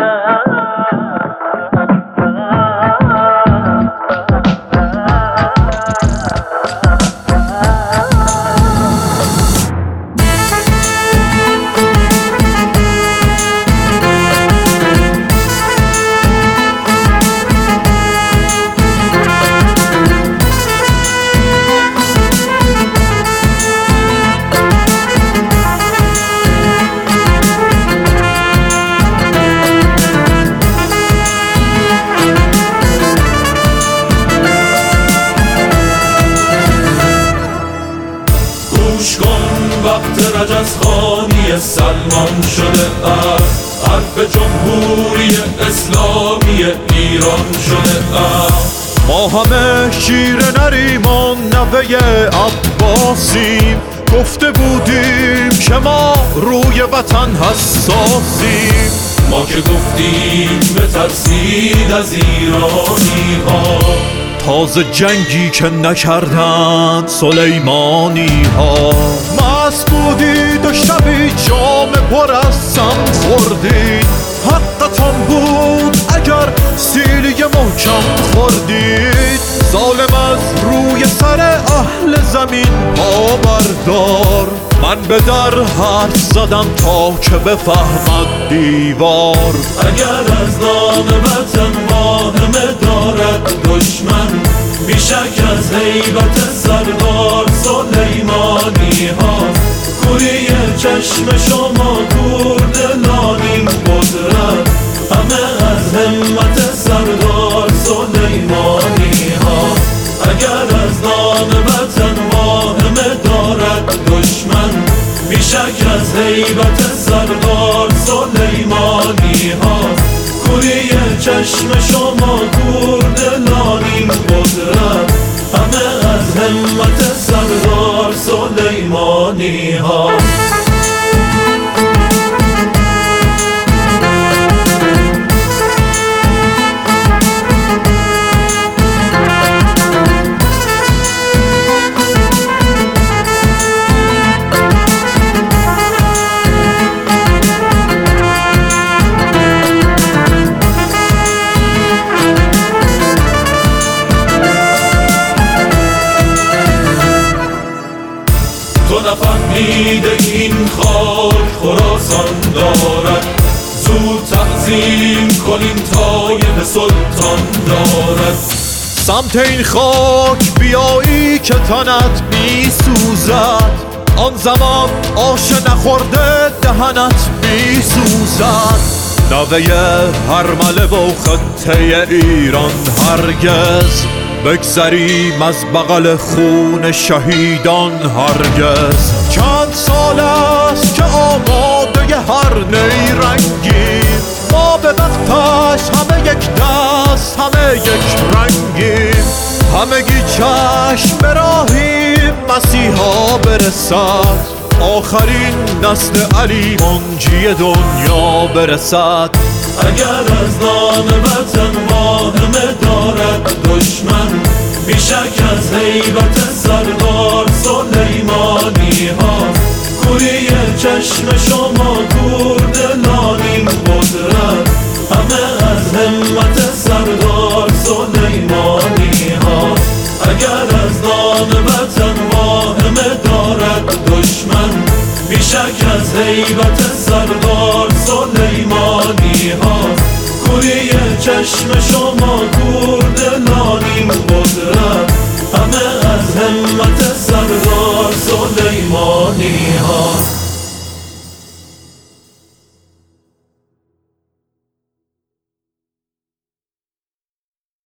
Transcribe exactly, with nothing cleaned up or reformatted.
وقت رجزخانی سلمان شده است، حرف جمهوری اسلامی ایران شده است. ما همه شیر نریم و نوه عباسیم، گفته بودیم که ما روی وطن حساسیم. ما که گفتیم بترسید از ایرانی ها، تازه جنگی که نکردند سلیمانی ها. مست بودید و شبی جام پر از سم خوردید، حقتان بود اگر سیلی محکم خوردید. ظالم از روی سر اهل زمین پا بردار، من به در حرف زدم تا که بفهمد دیوار. اگر از نام وطن واهمه دارد دشمن، بیشک از هیبت سردار سلیمانی ها. کوری چشم شما کوردلانیم قدرت، همه از همت سردار سلیمانی ها. اگر از نام وطن واهمه دارد دشمن، بیشک از هیبت سردار سلیمانی ها. کوری چشم شما کوردلانیم قدرت، همه از همت سردار سلیمانی ها. تو نفهمیده این خاک خراسان دارد، زود تعظیم کنیم طایب سلطان دارد. سمت این خاک بیایی که تنت می سوزد، آن زمان آش نخورده دهنت می سوزد. نوه هرمله و خطه ایران هرگز، بگذریم از بغل خون شهیدان هرگز. چند سال است که آماده هر نیرنگیم، ما به وقتش همه یک دست همه یک رنگیم. همگی چشم براهیم مسیحا برسد، آخرین نسل علی منجی دنیا برسد. اگر از نام وطن واهمه دارد دشمن، بیشک از هیبت سردار سلیمانی ها. کوری چشم شما کوردلانیم قدرت، همه از همت سردار سلیمانی ها. اگر از نام وطن واهمه دارد دشمن، بیشک از هیبت سردار سلیمانی ها. کوری چشم شما کوردلانیم قدرت، همه از همت سردار سلیمانی ها.